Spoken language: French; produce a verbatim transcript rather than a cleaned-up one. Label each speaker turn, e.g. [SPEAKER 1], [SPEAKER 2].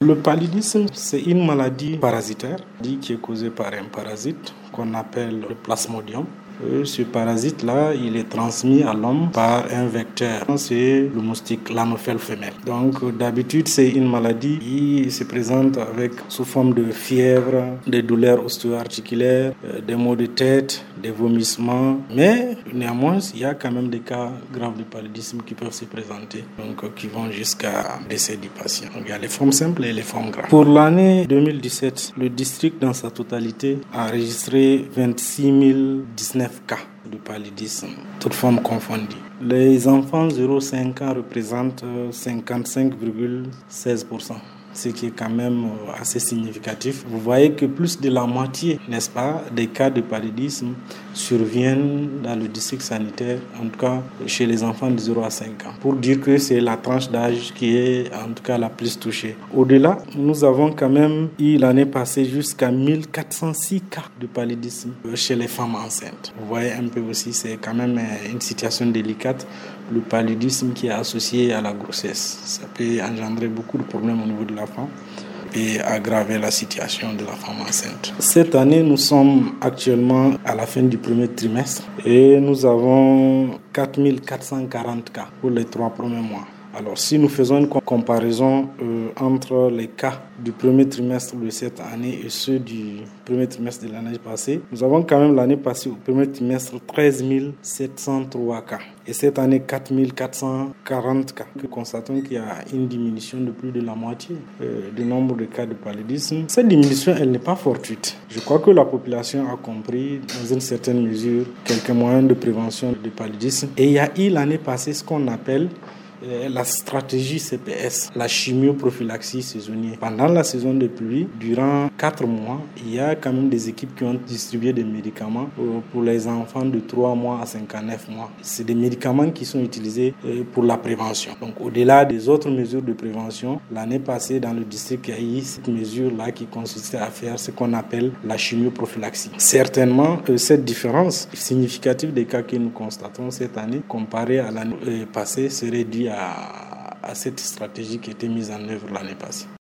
[SPEAKER 1] Le paludisme, c'est une maladie parasitaire qui est causée par un parasite qu'on appelle le plasmodium. Ce parasite-là, il est transmis à l'homme par un vecteur. C'est le moustique, l'anophèle femelle. Donc, d'habitude, c'est une maladie qui se présente avec sous forme de fièvre, des douleurs ostéo-articulaires, des maux de tête, des vomissements. Mais néanmoins, il y a quand même des cas graves de paludisme qui peuvent se présenter, donc qui vont jusqu'à décès du patient. Donc, il y a les formes simples et les formes graves. Pour l'année deux mille dix-sept, le district dans sa totalité a enregistré vingt-six mille dix-neuf cas de paludisme, toutes formes confondues. Les enfants zéro à cinq ans représentent cinquante-cinq virgule seize pour cent. Ce qui est quand même assez significatif. Vous voyez que plus de la moitié, n'est-ce pas, des cas de paludisme surviennent dans le district sanitaire, en tout cas chez les enfants de zéro à cinq ans, pour dire que c'est la tranche d'âge qui est en tout cas la plus touchée. Au-delà, nous avons quand même eu l'année passée jusqu'à mille quatre cent six cas de paludisme chez les femmes enceintes. Vous voyez un peu aussi, c'est quand même une situation délicate. Le paludisme qui est associé à la grossesse, ça peut engendrer beaucoup de problèmes au niveau de la femme et aggraver la situation de la femme enceinte. Cette année, nous sommes actuellement à la fin du premier trimestre et nous avons quatre mille quatre cent quarante cas pour les trois premiers mois. Alors, si nous faisons une comparaison euh, entre les cas du premier trimestre de cette année et ceux du premier trimestre de l'année passée, nous avons quand même l'année passée au premier trimestre treize mille sept cent trois cas. Et cette année, quatre mille quatre cent quarante cas. Nous constatons qu'il y a une diminution de plus de la moitié euh, du nombre de cas de paludisme. Cette diminution, elle n'est pas fortuite. Je crois que la population a compris, dans une certaine mesure, quelques moyens de prévention du paludisme. Et il y a eu l'année passée ce qu'on appelle la stratégie C P S, la chimioprophylaxie saisonnière. Pendant la saison de pluie, durant quatre mois, il y a quand même des équipes qui ont distribué des médicaments pour les enfants de trois mois à cinquante-neuf mois. C'est des médicaments qui sont utilisés pour la prévention. Donc, au-delà des autres mesures de prévention, l'année passée, dans le district, il y a eu cette mesure-là qui consistait à faire ce qu'on appelle la chimioprophylaxie. Certainement, cette différence significative des cas que nous constatons cette année, comparée à l'année passée, serait due à, à cette stratégie qui a été mise en œuvre l'année passée.